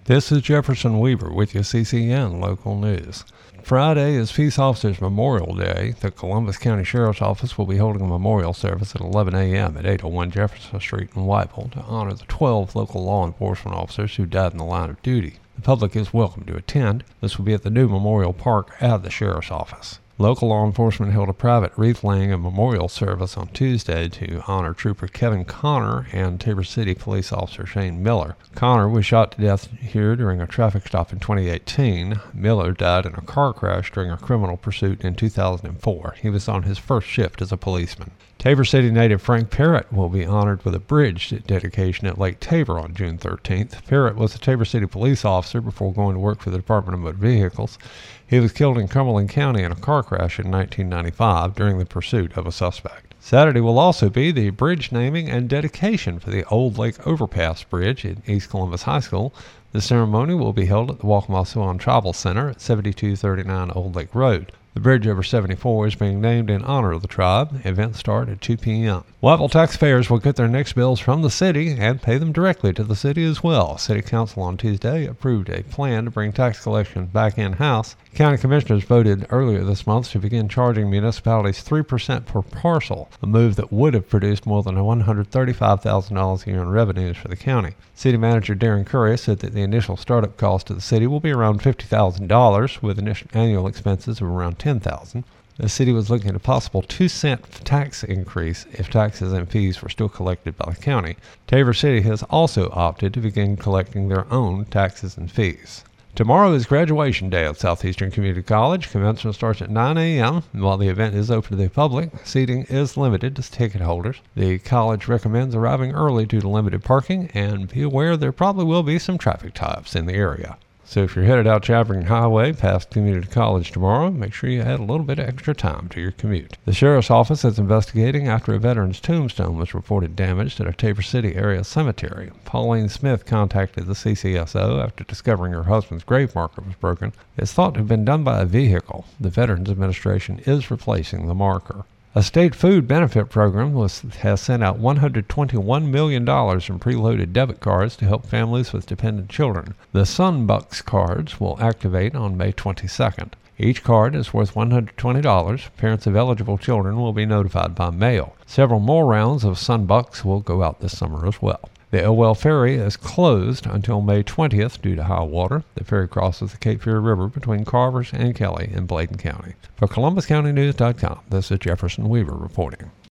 This is Jefferson Weaver with your CCN Local News. Friday is Peace Officers Memorial Day. The Columbus County Sheriff's Office will be holding a memorial service at 11 a.m. at 801 Jefferson Street in Whiteville to honor the 12 local law enforcement officers who died in the line of duty. The public is welcome to attend. This will be at the new Memorial Park at the Sheriff's Office. Local law enforcement held a private wreath-laying and memorial service on Tuesday to honor Trooper Kevin Connor and Tabor City Police Officer Shane Miller. Connor was shot to death here during a traffic stop in 2018. Miller died in a car crash during a criminal pursuit in 2004. He was on his first shift as a policeman. Tabor City native Frank Parrott will be honored with a bridge dedication at Lake Tabor on June 13th. Parrott was a Tabor City police officer before going to work for the Department of Motor Vehicles. He was killed in Cumberland County in a car crash in 1995 during the pursuit of a suspect. Saturday will also be the bridge naming and dedication for the Old Lake Overpass Bridge at East Columbus High School. The ceremony will be held at the Waccamaw Tribal Center at 7239 Old Lake Road. The bridge over 74 is being named in honor of the tribe. Events start at 2 p.m. Whiteville taxpayers will get their next bills from the city and pay them directly to the city as well. City Council on Tuesday approved a plan to bring tax collection back in-house. County commissioners voted earlier this month to begin charging municipalities 3% per parcel, a move that would have produced more than $135,000 a year in revenues for the county. City Manager Darren Curry said that the initial startup cost to the city will be around $50,000, with initial annual expenses of around $10,000. The city was looking at a possible 2-cent tax increase if taxes and fees were still collected by the county. Tabor City has also opted to begin collecting their own taxes and fees. Tomorrow is graduation day at Southeastern Community College. Commencement starts at 9 a.m. While the event is open to the public, seating is limited to ticket holders. The college recommends arriving early due to limited parking, and be aware there probably will be some traffic tie-ups in the area. So if you're headed out Chavering Highway past Community College tomorrow, make sure you add a little bit of extra time to your commute. The Sheriff's Office is investigating after a veteran's tombstone was reported damaged at a Tabor City area cemetery. Pauline Smith contacted the CCSO after discovering her husband's grave marker was broken. It's thought to have been done by a vehicle. The Veterans Administration is replacing the marker. A state food benefit program has sent out $121 million in preloaded debit cards to help families with dependent children. The Sunbucks cards will activate on May 22nd. Each card is worth $120. Parents of eligible children will be notified by mail. Several more rounds of Sunbucks will go out this summer as well. The Elwell Ferry is closed until May 20th due to high water. The ferry crosses the Cape Fear River between Carvers and Kelly in Bladen County. For ColumbusCountyNews.com, this is Jefferson Weaver reporting.